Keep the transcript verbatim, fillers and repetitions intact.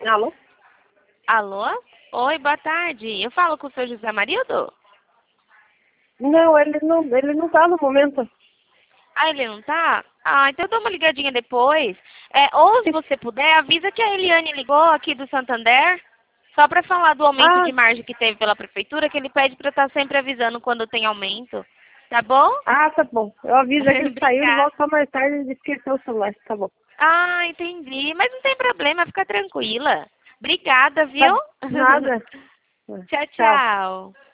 Alô? Alô? Oi, boa tarde. Eu falo com o senhor José Marildo? Não, ele não, ele não tá no momento. Ah, ele não tá? Ah, então eu dou uma ligadinha depois. É, ou se você puder, avisa que a Eliane ligou aqui do Santander, só para falar do aumento Ah, de margem que teve pela prefeitura, que ele pede para estar sempre avisando quando tem aumento. Tá bom? ah, tá bom. Eu aviso que ele saiu, ele Obrigada. volta mais tarde e esqueceu o celular. Tá bom. Ah, entendi. Mas não tem problema, fica tranquila. Obrigada, Tá, viu? nada. Tchau, Tchau. tchau.